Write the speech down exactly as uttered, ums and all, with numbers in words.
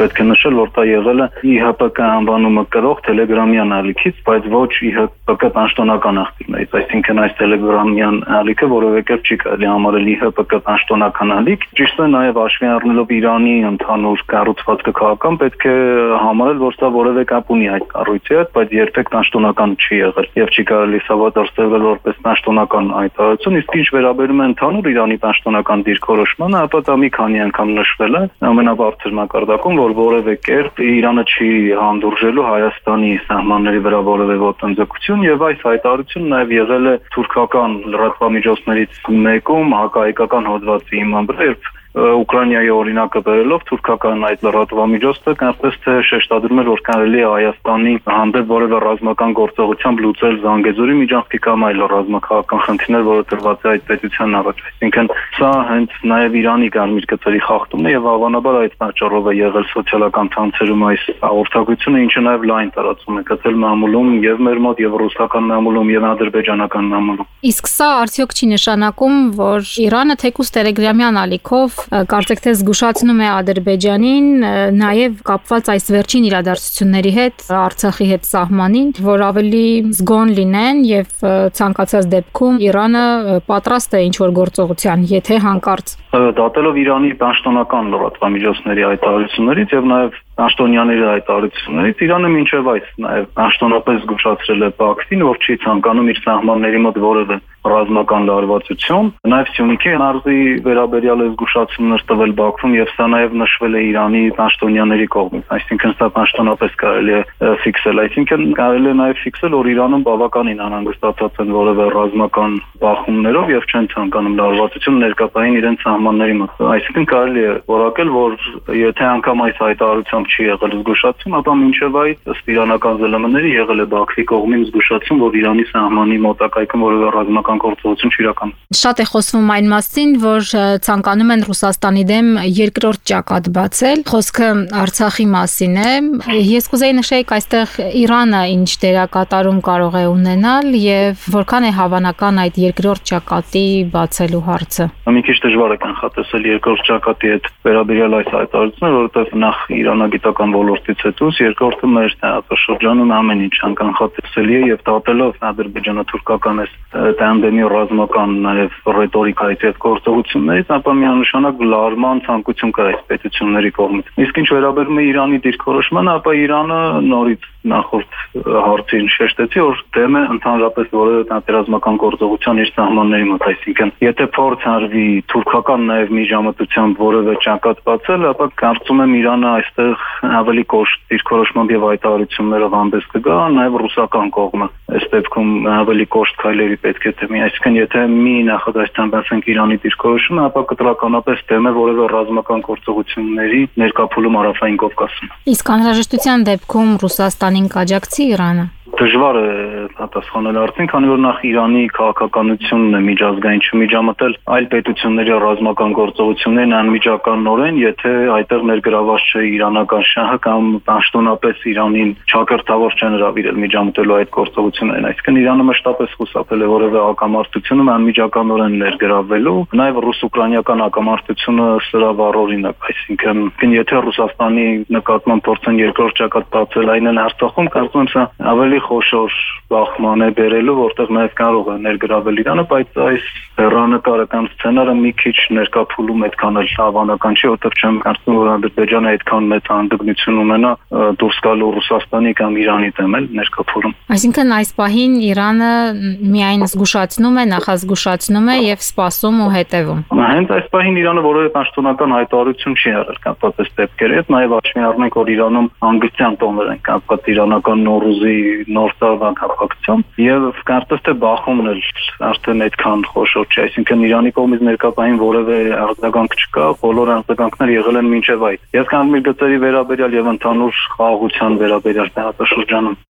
պետք է նշել, որ դա եղել է ի հա պե կա անվանումը կրող տելեգրամյան ալիքից, բայց ոչ ի հա պե կա պաշտոնական աղբյուրներից, այսինքն այս տելեգրամյան ալիքը որևէ կերպ չի կարելի համարել ի հա պե կա պաշտոնական ալիք։ Ճիշտ է, նաև հաշվի առնելով Իրանի ընդհանուր կառուցվածքը քաղաքական, պետք է համարել, որ սա որևէ կապ ունի այդ կառույցի հետ, բայց երբեք պաշտոնական չի եղել եւ չի կարելի սավադարել որպես պաշտոնական հայտարարություն, իսկ ինչ վերաբերում է ընդհանուր Իրանի պաշտոնական դիրքորոշմանը, ապա դա մի քանի անգամ նշվել է ամենաբարձր մակարդակում, որ որևէ կերպ Իրանը չի հանդուրժելու Հայաստանի սահմանների վրա որևէ ոտնձգություն եւ այս հայտարարությունը նաեւ եղել է թուրքական լրատվամիջոցներից մեկում հակահայկական հոդվածի հիման վրա, երբ Ուկրաինայի օրինակը բերելով թուրքական այդ լրատվամիջոցը կարծես թե շեշտադրում էր, որ կարելի է Հայաստանի հանդեպ որևէ ռազմական գործողությամբ լուծել Զանգեզուրի միջանցքի կամ այլ ռազմաքաղաքական խնդիրներ, որը տրված է այդ պետության առաջ։ Այսինքն սա հենց նաև Իրանի կարմիր գծերի խախտումն է եւ հավանաբար այդ պատճառով է եղել սոցիալական ցանցերում այս հաղորդակցությունը, ինչը նաև լայն տարածում է գտել մամուլում եւ մեր մոտ եւ ռուսական մամուլում եւ ադրբեջանական մամուլում։ Իսկ սա արդյոք չի նշանակում, որ Իրանը թեկուզ տելեգրամյան ալիքով կարծեք թե զգուշացնում է Ադրբեջանին նաև կապված այս վերջին իրադարձությունների հետ, Արցախի հետ սահմանին, որ ավելի զգոն լինեն եւ ցանկացած դեպքում Իրանը պատրաստ է ինչ-որ գործողության, եթե հանկարծ դատելով Իրանի պաշտոնական լրատվամիջոցների հայտարարություններից եւ նաեւ պաշտոնյաների հայտարարություններից Իրանը մինչեւ այս նաեւ պաշտոնապես զգուշացրել է Բաքվին, որ չի ցանկանում իր սահմանների մոտ որևէ ռազմական լարվածություն, նաեւ Սյունիքի մարզի վերաբերյալ զգուշացումներ տվել Բաքվում եւ սա նաեւ նշվել է Իրանի պաշտոնյաների կողմից, այսինքն սա պաշտոնապես կարելի է ֆիքսել, այսինքն կարելի է նաեւ ֆիքսել, որ Իրանում բավականին անհանգստացած են որևէ ռազմական բախումներով եւ չեն ցանկանում լարվածություն ներկայացնել իրենց սահմանների մոտ, այսինքն կարելի է որակել, որ եթե անգամ այս հայտարարությամբ չի եղել զգուշացում, ապա մինչեւ այդ ըստ իրանական ԶԼՄ-ների եղել է Բաքվի կողմին զգուշացում, որ Իրանի սահմանի մոտակայքում որևէ ռազմական գործողություն չի իրականացվում։ Շատ է խոսվում այն մասին, որ ցանկանում են Ռուսաստանի դեմ երկրորդ ճակատ բացել։ Խոսքը Արցախի մասին է։ Ես կուզեի նշեի այստեղ Իրանը ինչ դերակատարում կարող է ունենալ եւ որքան է հավանական այդ երկրորդ ճակատի բացելու հարցը։ Մի քիչ դժվար է կանխատեսել երկրորդ ճակատի հետ վերաբերյալ այս հայտարարությունները, որովհետեւ նախ իրանագիտական ոլորտից հետո երկրորդը մեր տարածաշրջանում ամեն ինչ անկանխատեսելի է եւ դատելով ադրբեջանա-թուրքական այս տանդեմի ռազմական նաեւ ռետորիկայից եւ գործողություններից, ապա միանշանակ լարման ցանկություն կա այս պետությունների կողմից։ Իսկ ինչ վերաբերում է Իրանի դիրքորոշմանը, ապա Իրանը նորից նախորդ հարցին շեշտեցի, որ դեմ է ընդհանրապես որևէ պատերազմական գործողության իր սահմանների մոտ, այսինքն եթե փորձ արվի թուրքական նաեւ միջամտությամբ որևէ ճակատ բացել, ապա կարծում եմ Իրանը այստեղ ավելի կոշտ դիրքորոշմամբ եւ հայտարարություններով հանդես կգա, նաեւ ռուսական կողմը այս դեպքում ավելի կոշտ քայլերի պետք է դեմի, այսինքն եթե մի նախադասությամբ ասենք Իրանի դիրքորոշումը, ապա կտրականապես դեմ է որևէ ռազմական գործողությունների ներկայացում Հարավային Կովկասում։ Իսկ անհրաժեշտության դեպքում Ռուսաստանին կաջակցի Իրանը։ Դժվար է պատասխանել արդեն, քանի որ նախ Իրանի քաղաքականությունն է միջազգային չմիջամտել այլ պետությունների ռազմական գործողություններին անմիջականորեն, եթե այդտեղ ներգրաված չէ իրանական շահը կամ պաշտոնապես Իրանին չակերտավոր չեն հրավիրել միջամտելու այդ գործողություններին, այսինքն Իրանը մշտապես խուսափել է որևէ հակամարտությունում անմիջականորեն ներգրավվելու, նաև ռուս-ուկրաինական հակամարտությունը սրա վառօրինակ, այսինքն եթե Ռուսաստանի նկատմամբ փորձեն երկրորդ ճակատ բացել այն էլ Արցախում, կարծում եմ սա ավելի խոշոր բախման է բերելու, որտեղ նաև կարող է ներգրավել Իրանը, բայց այս հեռանկարը կամ սցենարը մի քիչ ներկայացում այդքան էլ հավանական չի, որտեղ չեմ կարծում, որ Ադրբեջանը այդքան մեծ հանդգնություն ունենա դուրս գալու Ռուսաստանի կամ Իրանի դեմ էլ ներկայացում։ Այսինքն այս պահին Իրանը միայն զգուշացնում է, նախազգուշացնում է եւ սպասում ու հետևում։ Հենց այս պահին Իրանը որևէ պաշտոնական հայտարարություն չի արել կապված այս դեպքերի հետ, նաև հաշվի առնենք, որ Իրանում հանգստյան տոներ են կապված իրանական Նոռուզի նոր տարվա կապակցությամբ եւ կարծես թե բախումն էլ արդեն այդքան խոշոր չէ, այսինքն Իրանի կողմից ներկայացային որևէ արձագանք չկա, բոլոր արձագանքները եղել են մինչեւ այդ։ Ես կարմիր գծերի վերաբերյալ եւ ընդհանուր խաղաղության վերաբերյալ տարածաշրջանում